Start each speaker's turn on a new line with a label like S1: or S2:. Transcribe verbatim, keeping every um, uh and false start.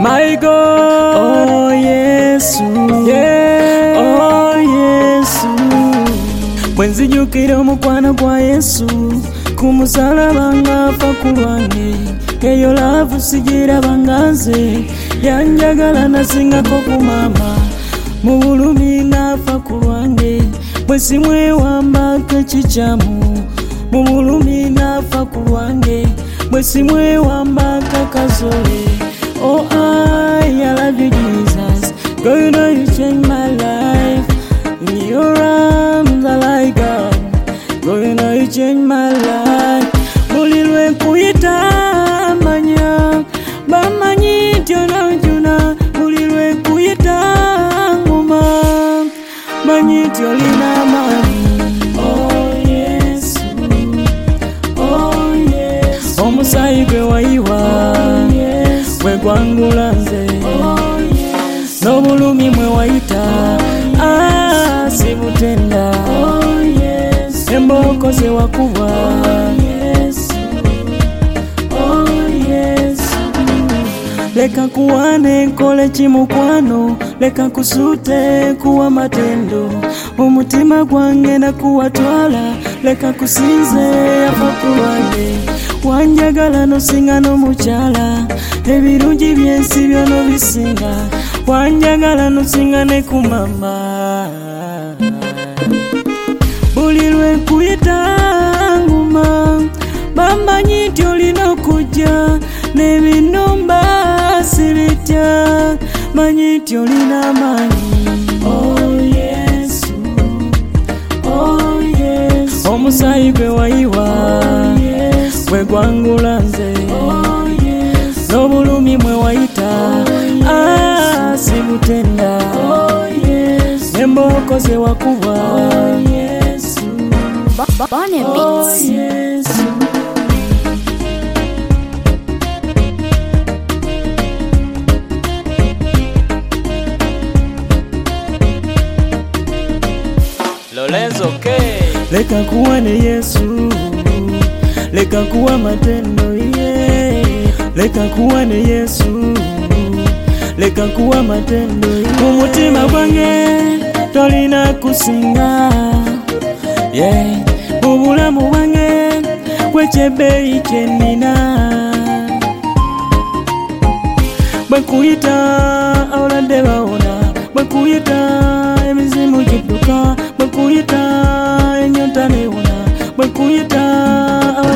S1: My God,
S2: oh Yesu,
S1: yeah,
S2: oh Yesu. Bwenzijukira omukwano gwa Yesu kumusalaba ng'afa ku lwange, eyo laavu sigirabanga nze, yanjagala nasingako ku maama, mu bulumi n'afa ku lwange, bwe simwewambako ekikyamu, mu bulumi n'afa ku lwange, bwe simwewambako akazole. Oh, I, I love you, Jesus. Girl, you know you changed my life. In your arms, I like God. Girl, you know you changed my life. Mulilwe kuyita manya, bamanyi tyona juna. Mulilwe kuyita nguma, manyi tyolina mani. Oh, Yesu, oh, Yesu. Omusayi gwe wayiwa, gwe gwangula nze, n'obulumi mwe wayita, ah, sibutenda, embooko ze wakuba, leka kuwane nkole kimukwano, leka kusute kuwa matendo, omutima gwange nakuwatwala, leka kusinze afa ku lwange, wanjagala nosinga n'omukyala, ebirungi byensi byono bisinga, wanjagala nosinga ne ku mama. Buli lwe nkuyita nguma, bamanyi nti olina okujja, n'ebinumba sibitya, manyi nti olina amaanyi. Oh Yesu, oh Yesu. Omusayi gwe wayiwa, gwe gwangula nze, n'obulumi mwe wayita, ah, sibutenda, embooko ze wakuba,
S3: Bonne Beats.
S1: Lorenzo K.
S2: Leka kuwa ne Yesu, leka kuwa matendo ye, leka kuwa ne Yesu, leka kuwa matendo ye. Mumutima gwange tolina kusinga, yeah, mubulamu bwange kwekyebeeyi kyenina, bwe kuyita abaladde bawona, bwe kuyita emizimu gidduka, bwe kuyita enyota newona, bwe kuyita